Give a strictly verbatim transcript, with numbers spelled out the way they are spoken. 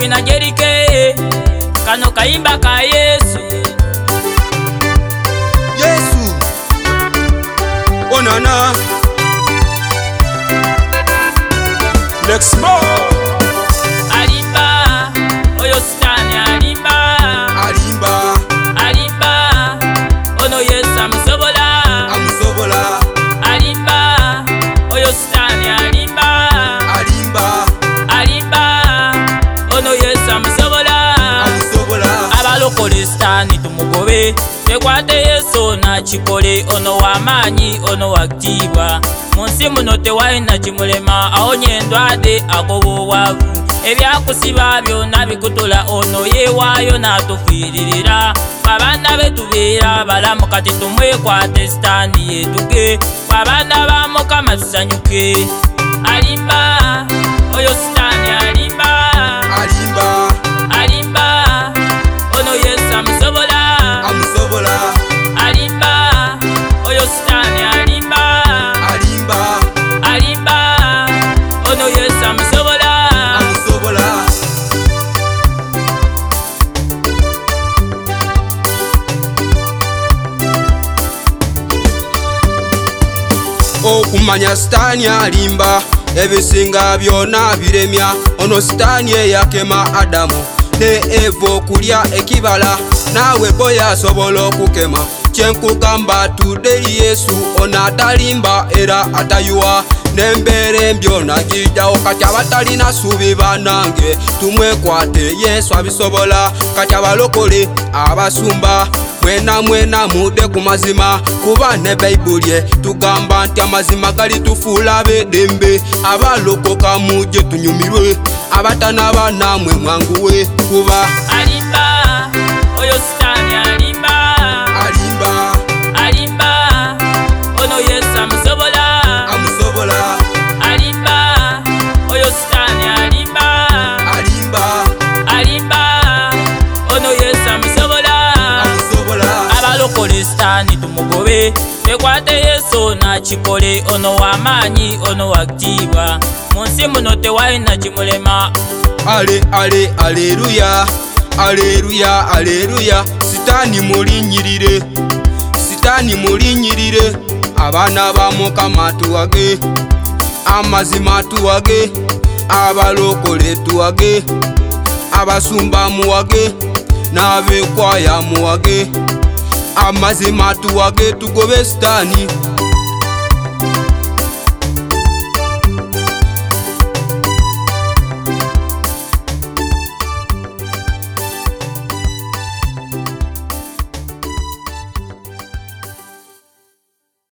Kwina Jerike kano kayimba ka Yesu. Yesu onana Next more Alimba oyo sitani alimba Alimba Alimba ono Yesu amusobola Amusobola Alimba oyo sitani alimba Alimba Alimba ono Yesu amusobola Amusobola abalokole sitani tumugobe tekwate Yesu na chikole ono wamanyi ono wakitibwa munsi muno tewalina kimulema awonye endwadde agoba obwavu ebyakusiba byonna bikutula ono yeewaayo n'atufiiririra abaana be tubeera balamu kati tumwekwate sitaani yeetuke abaana ba Mukama tusanyuke. Alimba oyo sitaani alimba Alimba Alimba ono Yesu amusobola Amusobola Alimba oyo sitaani alimba Alimba Alimba ono Yesu amusobola Amusobola Okumanya sitaani alimba ebisinga byonna biremya ono sitaani eyakema Adamu ne Eva okulya ekibala nawe boya asobola okukema kyenkugamba tuderi Yesu ono atalimba era atayuwa n'embeera embyona gijjawo kati abatalina suubi banange tumwekwate Yesu abisobola kati abalokole abasumba mwena mwena mude ku mazima kuba ne Bayibuli tugamba nti amazima gali tufuula bedembe abalokoka muje tunyumirwe abatanaba namwe mwanguwe kuba Alimba oyo sitaani alimba Alimba Alimba ono Yesu amusobola Amusobola Alimba oyo sitaani alimba Alimba Alimba ono Yesu amusobola Amusobola abalokole sitaani tumugobe tekwate Yesu na chikole ono wamanyi ono wakitibwa munsi muno tewalina kimulema. Ale ale aleluya aleluya aleluya sitaani mulinyirire sitaani mulinyirire abaana ba Mukama tuwage amazima tuwage abalokole tuwage abasumba muwage n'abekwaya muwage amazima tuwage tugobe sitaani